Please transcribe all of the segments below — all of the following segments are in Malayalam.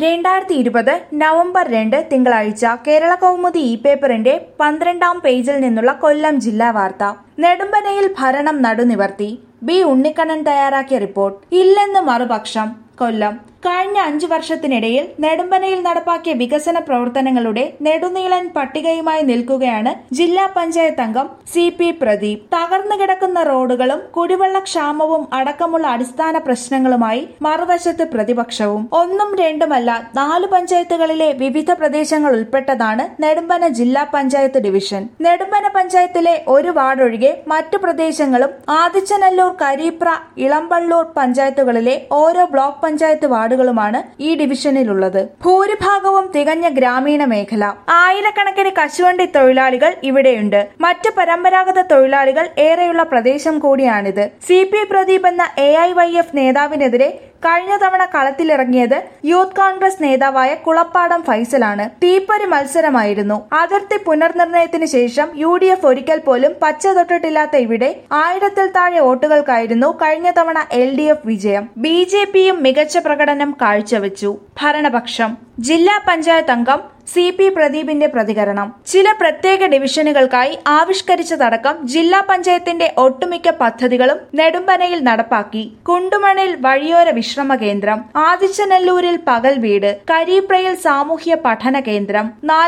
2020 നവംബർ 2 തിങ്കളാഴ്ച കേരള കൗമുദി പേപ്പറിന്റെ 12-ാം പേജിൽ നിന്നുള്ള കൊല്ലം ജില്ലാ വാർത്ത. നെടുമ്പനയിൽ ഭരണം നടുനിവർത്തി. ബി ഉണ്ണിക്കണ്ണൻ തയ്യാറാക്കിയ റിപ്പോർട്ട്. ഇല്ലെന്ന് മറുപക്ഷം. കൊല്ലം. കഴിഞ്ഞ 5 വർഷത്തിനിടയിൽ നെടുമ്പനയിൽ നടപ്പാക്കിയ വികസന പ്രവർത്തനങ്ങളുടെ നെടുനീളൻ പട്ടികയുമായി നിൽക്കുകയാണ് ജില്ലാ പഞ്ചായത്ത് അംഗം CP പ്രദീപ്. തകർന്നു കിടക്കുന്ന റോഡുകളും കുടിവെള്ളക്ഷാമവും അടക്കമുള്ള അടിസ്ഥാന പ്രശ്നങ്ങളുമായി മറുവശത്ത് പ്രതിപക്ഷവും. ഒന്നും രണ്ടുമല്ല 4 പഞ്ചായത്തുകളിലെ വിവിധ പ്രദേശങ്ങൾ ഉൾപ്പെട്ടതാണ് നെടുമ്പന ജില്ലാ പഞ്ചായത്ത് ഡിവിഷൻ. നെടുമ്പന പഞ്ചായത്തിലെ ഒരു വാർഡ് ഒഴികെ മറ്റു പ്രദേശങ്ങളും ആദിച്ചനല്ലൂർ, കരീപ്ര, ഇളമ്പള്ളൂർ പഞ്ചായത്തുകളിലെ ഓരോ ബ്ലോക്ക് പഞ്ചായത്ത് വാർഡുകളുമാണ് ഈ ഡിവിഷനിലുള്ളത്. ഭൂരിഭാഗവും തികഞ്ഞ ഗ്രാമീണ മേഖല. ആയിരക്കണക്കിന് കശുവണ്ടി തൊഴിലാളികൾ ഇവിടെയുണ്ട്. മറ്റ് പരമ്പരാഗത തൊഴിലാളികൾ ഏറെയുള്ള പ്രദേശം കൂടിയാണിത്. CP പ്രദീപ് എന്ന AIYF നേതാവിനെതിരെ കഴിഞ്ഞ തവണ കളത്തിലിറങ്ങിയത് യൂത്ത് കോൺഗ്രസ് നേതാവായ കുളപ്പാടം ഫൈസലാണ്. തീപ്പൊരി മത്സരമായിരുന്നു. അതിർത്തി പുനർനിർണയത്തിന് ശേഷം UDF ഒരിക്കൽ പോലും പച്ച തൊട്ടിട്ടില്ലാത്ത ഇവിടെ 1000-ൽ താഴെ വോട്ടുകൾക്കായിരുന്നു കഴിഞ്ഞ തവണ LDF വിജയം. BJPയും മികച്ച പ്രകടനം കാഴ്ചവെച്ചു. ഭരണപക്ഷം. ജില്ലാ പഞ്ചായത്ത് അംഗം CP പ്രദീപിന്റെ പ്രതികരണം. ചില പ്രത്യേക ഡിവിഷനുകൾക്കായി ആവിഷ്കരിച്ചതടക്കം ജില്ലാ പഞ്ചായത്തിന്റെ ഒട്ടുമിക്ക പദ്ധതികളും നെടുമ്പനയിൽ നടപ്പാക്കി. കുണ്ടുമണിൽ വഴിയോര വിശ്രമ കേന്ദ്രം, ആദിച്ചനല്ലൂരിൽ പകൽ വീട്, കരീപ്രയിൽ സാമൂഹ്യ പഠന കേന്ദ്രം,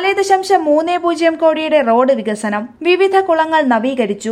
4.30 കോടിയുടെ റോഡ് വികസനം, വിവിധ കുളങ്ങൾ നവീകരിച്ചു,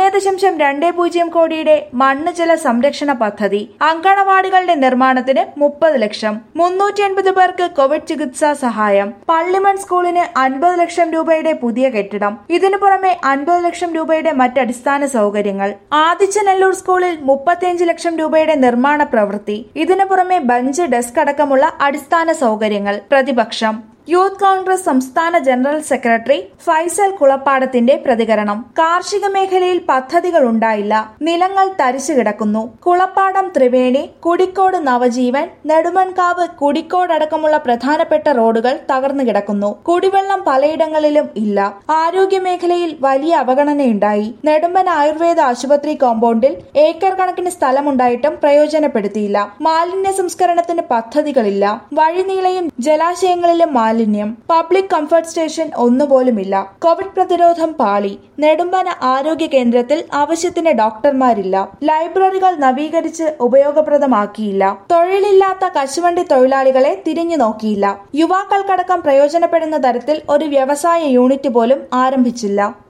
1.20 കോടിയുടെ മണ്ണ് ജല സംരക്ഷണ പദ്ധതി, അങ്കണവാടികളുടെ നിർമ്മാണത്തിന് 30 ലക്ഷം, 380 പേർക്ക് കോവിഡ് ചികിത്സാ സഹായം, പള്ളിമൺ സ്കൂളിന് 50 ലക്ഷം രൂപയുടെ പുതിയ കെട്ടിടം, ഇതിനു പുറമെ 50 ലക്ഷം രൂപയുടെ മറ്റ് അടിസ്ഥാന സൗകര്യങ്ങൾ, ആദിച്ചനല്ലൂർ സ്കൂളിൽ 35 ലക്ഷം രൂപയുടെ നിർമ്മാണ പ്രവൃത്തി, ഇതിനു പുറമെ ബെഞ്ച്, ഡെസ്ക് അടക്കമുള്ള അടിസ്ഥാന സൗകര്യങ്ങൾ. പ്രതിപക്ഷം. യൂത്ത് കോൺഗ്രസ് സംസ്ഥാന ജനറൽ സെക്രട്ടറി ഫൈസൽ കുളപ്പാടത്തിന്റെ പ്രതികരണം. കാർഷിക മേഖലയിൽ പദ്ധതികൾ ഉണ്ടായില്ല. നിലങ്ങൾ തരിച്ചു കിടക്കുന്നു. കുളപ്പാടം ത്രിവേണി, കുടിക്കോട് നവജീവൻ, നെടുമൺകാവ്, കുടിക്കോട് അടക്കമുള്ള പ്രധാനപ്പെട്ട റോഡുകൾ തകർന്നു കിടക്കുന്നു. കുടിവെള്ളം പലയിടങ്ങളിലും ഇല്ല. ആരോഗ്യ മേഖലയിൽ വലിയ അവഗണനയുണ്ടായി. നെടുമ്പന ആയുർവേദ ആശുപത്രി കോമ്പൗണ്ടിൽ ഏക്കർ കണക്കിന് സ്ഥലമുണ്ടായിട്ടും പ്രയോജനപ്പെടുത്തിയില്ല. മാലിന്യ സംസ്കരണത്തിന് പദ്ധതികളില്ല. വഴിനീളയും ജലാശയങ്ങളിലും മാലിന്യം. പബ്ലിക് കംഫർട്ട് സ്റ്റേഷൻ ഒന്നുപോലുമില്ല. കോവിഡ് പ്രതിരോധം പാളി. നെടുമ്പന ആരോഗ്യ കേന്ദ്രത്തിൽ ആവശ്യത്തിന് ഡോക്ടർമാരില്ല. ലൈബ്രറികൾ നവീകരിച്ച് ഉപയോഗപ്രദമാക്കിയില്ല. തൊഴിലില്ലാത്ത കശുവണ്ടി തൊഴിലാളികളെ തിരിഞ്ഞു നോക്കിയില്ല. യുവാക്കൾക്കടക്കം പ്രയോജനപ്പെടുന്ന തരത്തിൽ ഒരു വ്യവസായ യൂണിറ്റ് പോലും ആരംഭിച്ചില്ല.